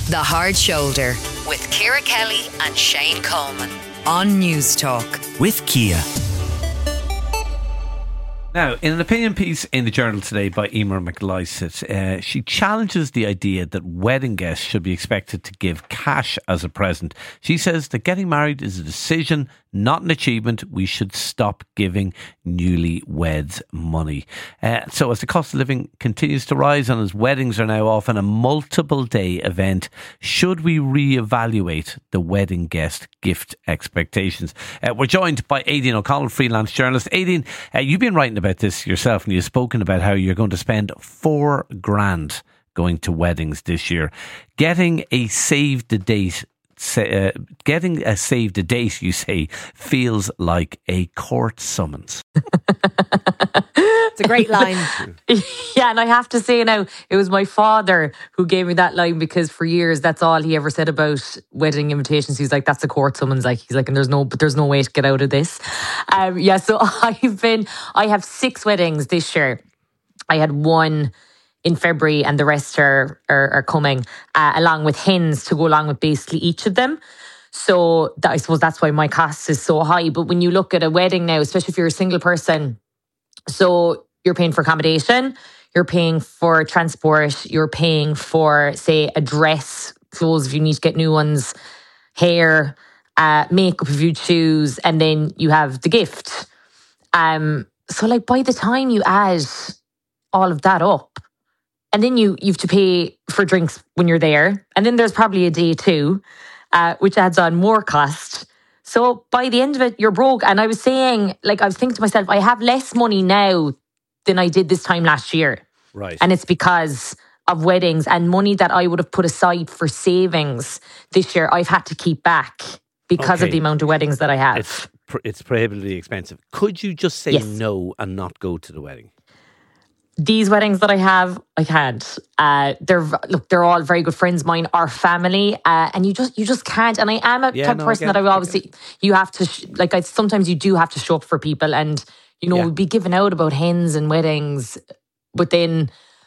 The Hard Shoulder with Ciara Kelly and Shane Coleman on News Talk. With Kia. Now, in an opinion piece in the Journal today by Emer McLysaght, she challenges the idea that wedding guests should be expected to give cash as a present. She says that getting married is a decision, not an achievement. We should stop giving newlyweds money. So as the cost of living continues to rise and as weddings are now often a multiple day event, should we reevaluate the wedding guest gift expectations? We're joined by Aideen O'Connell, freelance journalist. Aideen, you've been writing about this yourself and you've spoken about how you're going to spend $4,000 going to weddings this year. Getting a save the date, you say, feels like a court summons. It's a great line. Yeah, and I have to say now, it was my father who gave me that line because for years that's all he ever said about wedding invitations. He's like, that's a court summons. Like, he's like, and there's no way to get out of this. So I have 6 weddings this year. I had one in February and the rest are coming, along with hens to go along with basically each of them. So I suppose that's why my cost is so high. But when you look at a wedding now, especially if you're a single person, so you're paying for accommodation, you're paying for transport, you're paying for, say, a dress, clothes if you need to get new ones, hair, makeup if you choose, and then you have the gift. So like by the time you add all of that up, and then you have to pay for drinks when you're there, and then there's probably a day too, which adds on more cost. So by the end of it, you're broke. And I was thinking to myself, I have less money now than I did this time last year. Right. And it's because of weddings and money that I would have put aside for savings this year, I've had to keep back because of the amount of weddings that I have. It's prohibitively expensive. Could you just say Yes. no and not go to the wedding? These weddings that I have, I can't. They're all very good friends of mine, our family, and you just can't. And I am a type of person that I will obviously, you have to, sometimes you do have to show up for people, and we'll be giving out about hens and weddings, but then,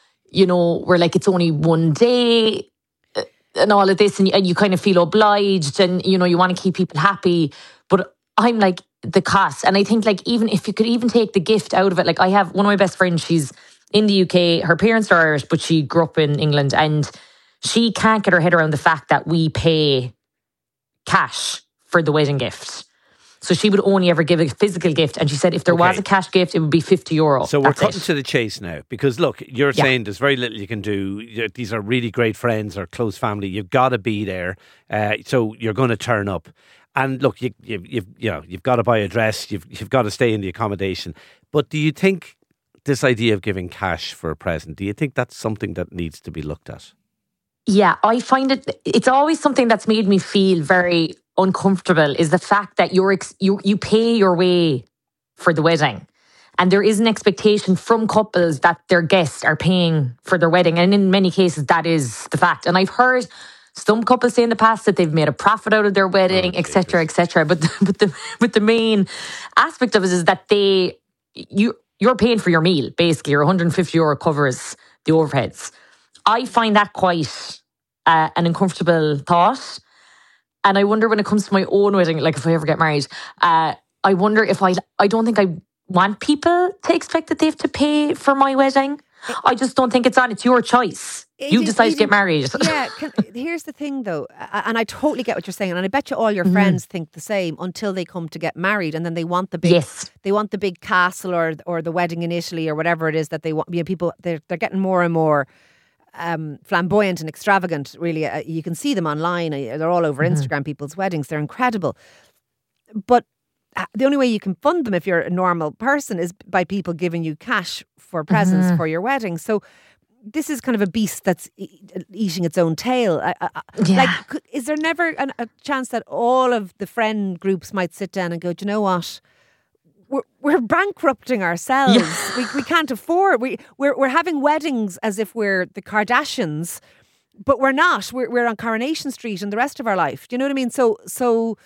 we're like, it's only one day and all of this, and you kind of feel obliged, and, you want to keep people happy. But I'm like, the cost, and I think even if you could even take the gift out of it, I have one of my best friends, she's in the UK, her parents are Irish, but she grew up in England, and she can't get her head around the fact that we pay cash for the wedding gift. So she would only ever give a physical gift, and she said if there was a cash gift, it would be €50. So we're cutting to the chase now, because look, you're saying there's very little you can do. These are really great friends or close family. You've got to be there, so you're going to turn up. And look, you've got to buy a dress. You've got to stay in the accommodation. But do you think this idea of giving cash for a present, do you think that's something that needs to be looked at? Yeah, I find it's always something that's made me feel very uncomfortable, is the fact that you pay your way for the wedding. And there is an expectation from couples that their guests are paying for their wedding. And in many cases, that is the fact. And I've heard some couples say in the past that they've made a profit out of their wedding, etc., etc. But the main aspect of it is that you're paying for your meal, basically. Your €150 covers the overheads. I find that quite an uncomfortable thought. And I wonder when it comes to my own wedding, if I ever get married, I wonder if I don't think I want people to expect that they have to pay for my wedding. I just don't think it's your choice. You decide to get married. Yeah, here's the thing though, and I totally get what you're saying, and I bet you all your friends think the same until they come to get married, and then they want the big, they want the big castle or the wedding in Italy or whatever it is that they want. People they're getting more and more flamboyant and extravagant. Really, you can see them online. They're all over Instagram. People's weddings, they're incredible, but the only way you can fund them if you're a normal person is by people giving you cash for presents for your wedding. So this is kind of a beast that's eating its own tail. Is there never a chance that all of the friend groups might sit down and go, do you know what? We're bankrupting ourselves. Yeah. We can't afford. We're having weddings as if we're the Kardashians, but we're not. We're on Coronation Street and the rest of our life. Do you know what I mean? So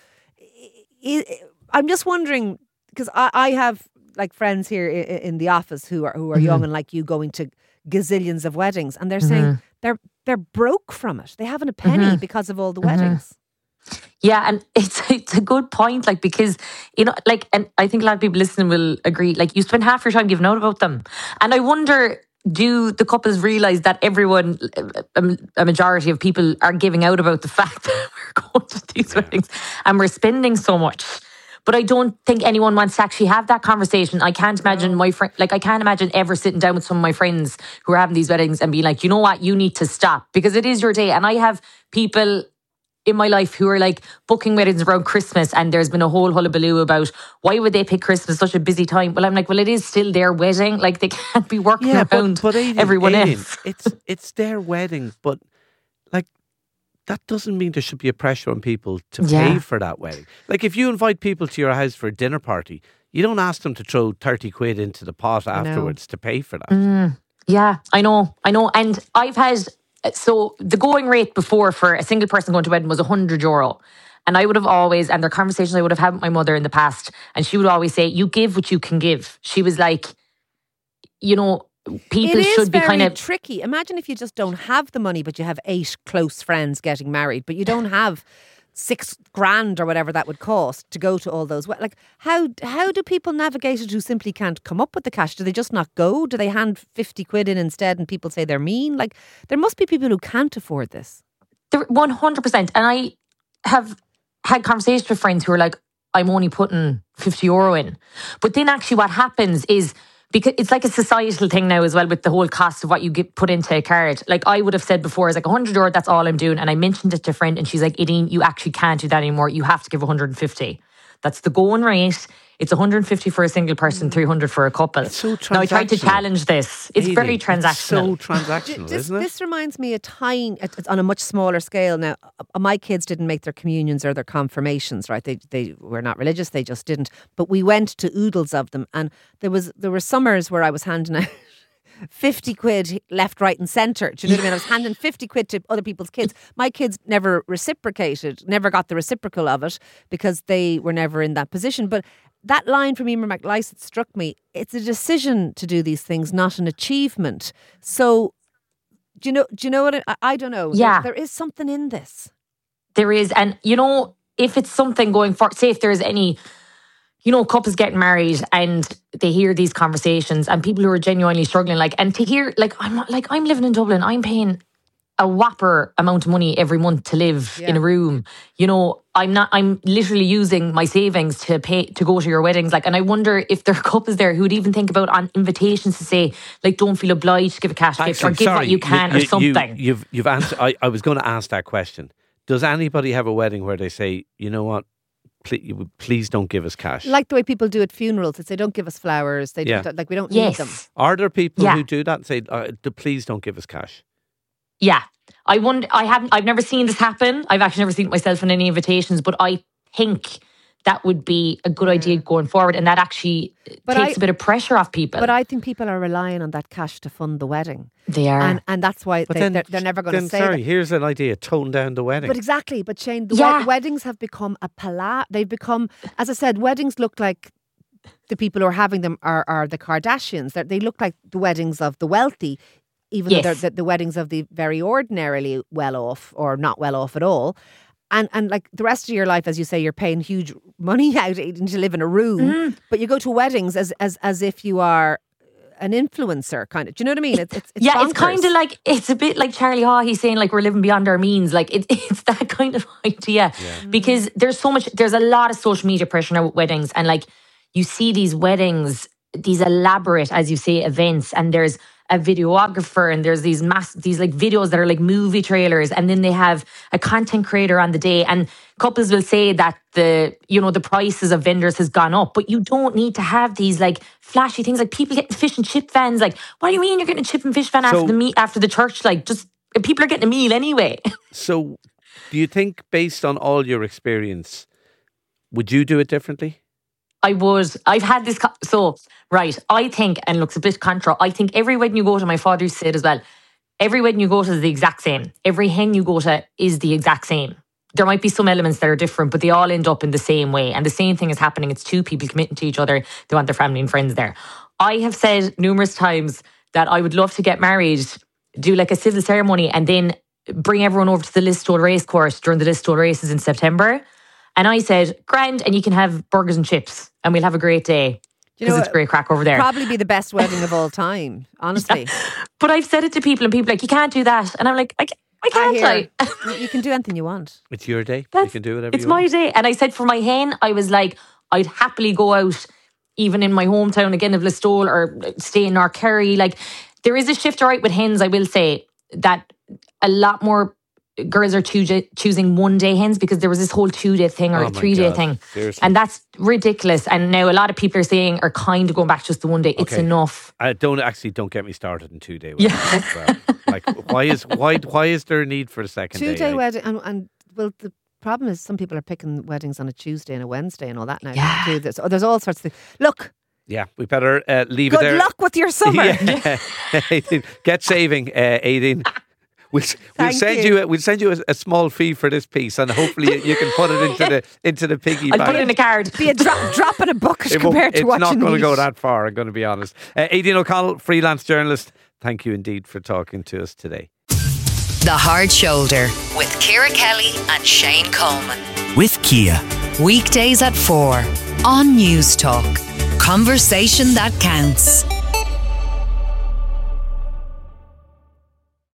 I'm just wondering, because I have friends here in the office who are young and like you, going to gazillions of weddings, and they're saying they're they're broke from it. They haven't a penny because of all the weddings. Yeah, and it's a good point, like, because, you know, like, and I think a lot of people listening will agree, like, you spend half your time giving out about them. And I wonder, do the couples realise that everyone, a majority of people are giving out about the fact that we're going to these weddings and we're spending so much? But I don't think anyone wants to actually have that conversation. I can't imagine my friend, like, I can't imagine ever sitting down with some of my friends who are having these weddings and being like, you know what, you need to stop because it is your day. And I have people in my life who are like booking weddings around Christmas, and there's been a whole hullabaloo about why would they pick Christmas, such a busy time. Well, I'm like, well, it is still their wedding. Like, they can't be working around but Aileen, everyone else. It's their wedding, but like, that doesn't mean there should be a pressure on people to pay for that wedding. Like, if you invite people to your house for a dinner party, you don't ask them to throw 30 quid into the pot afterwards to pay for that. Yeah, I know. And I've had, so the going rate before for a single person going to a wedding was €100. And I would have always, and there are conversations I would have had with my mother in the past, and she would always say, you give what you can give. She was like, you know, people should be kind of tricky. Imagine if you just don't have the money, but you have 8 close friends getting married, but you don't have $6,000 or whatever that would cost to go to all those. Like, how do people navigate it who simply can't come up with the cash? Do they just not go? Do they hand 50 quid in instead and people say they're mean? Like, there must be people who can't afford this. 100%. And I have had conversations with friends who are like, I'm only putting €50 in. But then actually what happens is, because it's like a societal thing now as well with the whole cost of what you get put into a card. Like, I would have said before, it's like €100, that's all I'm doing. And I mentioned it to a friend and she's like, Ideen, you actually can't do that anymore. You have to give 150. That's the going rate. It's 150 for a single person, 300 for a couple. It's so transactional. Now, I tried to challenge this. It's very transactional. It's so transactional, isn't it? This reminds me it's on a much smaller scale. Now, my kids didn't make their communions or their confirmations, right? They were not religious. They just didn't. But we went to oodles of them. And there were summers where I was handing out 50 quid left, right and centre. Do you know what I mean? I was handing 50 quid to other people's kids. My kids never reciprocated, never got the reciprocal of it because they were never in that position. But that line from Emer McLysaght struck me. It's a decision to do these things, not an achievement. So, do you know what I don't know. Yeah. There is something in this. There is. And, you know, if it's something going for, say if there's any, you know, couples getting married and they hear these conversations and people who are genuinely struggling, like, and to hear, like, I'm living in Dublin, I'm paying a whopper amount of money every month to live in a room. You know, I'm literally using my savings to pay to go to your weddings. Like, and I wonder if there are couples there who would even think about on invitations to say, like, don't feel obliged to give a cash gift or give what you can or something. You've answered. I was going to ask that question. Does anybody have a wedding where they say, you know what, please don't give us cash? Like the way people do at funerals, they say, don't give us flowers. They don't, like, we don't need them. Are there people who do that and say, please don't give us cash? Yeah. I wonder, I've never seen this happen. I've actually never seen it myself in any invitations, but I think that would be a good idea going forward, and that actually takes a bit of pressure off people. But I think people are relying on that cash to fund the wedding. They are. And that's why they're never going to say sorry, here's an idea, tone down the wedding. But exactly, but Shane, weddings have become they've become, as I said, weddings look like the people who are having them are the Kardashians. They look like the weddings of the wealthy, even though they're the weddings of the very ordinarily well off or not well off at all. And like the rest of your life, as you say, you're paying huge money out to live in a room, but you go to weddings as if you are an influencer, kind of. Do you know what I mean? It's bonkers. It's kind of like, it's a bit like Charlie Haughey saying, like, we're living beyond our means. Like, it's that kind of idea. Yeah. Because there's a lot of social media pressure now with weddings, and like, you see these weddings, these elaborate, as you say, events, and there's a videographer, and there's these like videos that are like movie trailers, and then they have a content creator on the day, and couples will say that the prices of vendors has gone up, but you don't need to have these like flashy things. Like, people getting fish and chip vans. Like, what do you mean you're getting a chip and fish van after the church? Like, just people are getting a meal anyway. So, do you think, based on all your experience, would you do it differently? I would. I've had this. I think, and it looks a bit contra, I think every wedding you go to, my father used to say it as well, every wedding you go to is the exact same. Every hen you go to is the exact same. There might be some elements that are different, but they all end up in the same way. And the same thing is happening. It's two people committing to each other. They want their family and friends there. I have said numerous times that I would love to get married do like a civil ceremony and then bring everyone over to the Listowel racecourse during the Listowel races in September. And I said, grand, and you can have burgers and chips and we'll have a great day. Because it's great crack over there. Probably be the best wedding of all time, honestly. Yeah. But I've said it to people and people are like, you can't do that. And I'm like, I can't. You can do anything you want. It's your day. You can do whatever you want. It's my day. And I said for my hen, I was like, I'd happily go out even in my hometown again of Listowel or stay in North Kerry. Like, there is a shift, all right, with hens, I will say, that a lot more girls are choosing 1 day hens because there was this whole 2 day thing or 3 day thing. Seriously. And that's ridiculous. And now a lot of people are kind of going back just the 1 day. It's enough. Don't get me started in 2 day weddings. Yeah. Like, why is there a need for a second 2 day wedding? And well, the problem is some people are picking weddings on a Tuesday and a Wednesday and all that now. Yeah. There's all sorts of things. Look. Yeah, we better leave it there. Good luck with your summer. Yeah. Get saving, Aideen. We'll send you a small fee for this piece, and hopefully you can put it into the piggy bank. I'll put it in a card. Be a drop in a bucket compared to watching. It's not going to go that far. I'm going to be honest. Aideen O'Connell, freelance journalist. Thank you indeed for talking to us today. The Hard Shoulder with Ciara Kelly and Shane Coleman. With Kia. Weekdays at 4 on News Talk. Conversation that counts.